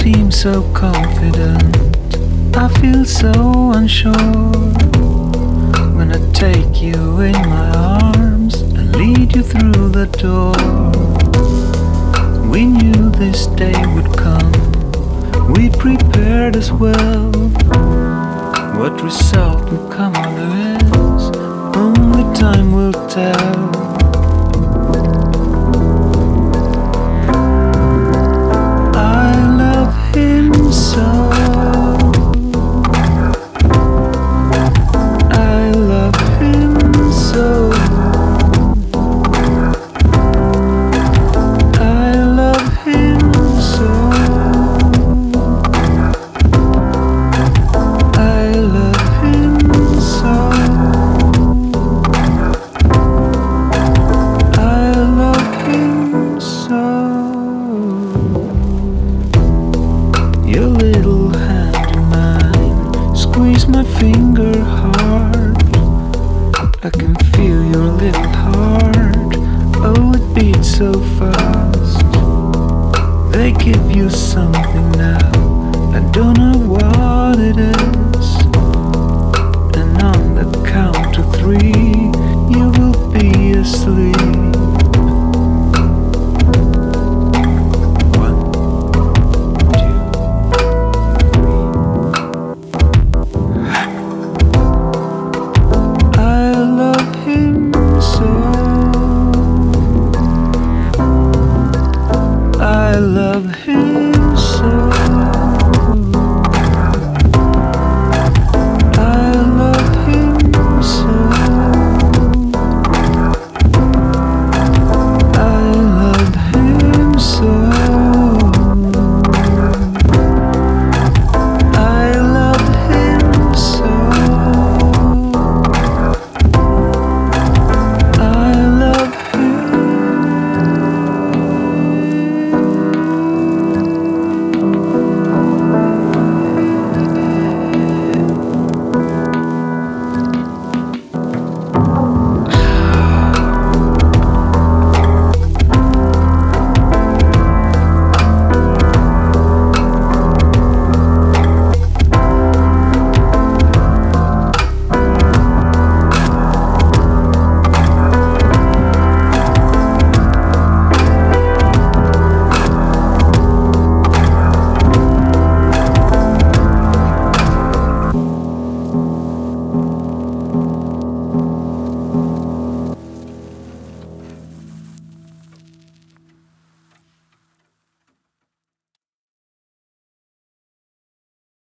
seem so confident. I feel so unsure when I take you in my arms and lead you through the door. We knew this day would come, we prepared as well. What result will come of this, only time will tell. Your little hand in mine, squeeze my finger hard. I can feel your little heart, oh it beats so fast. They give you something now, I don't know what it is.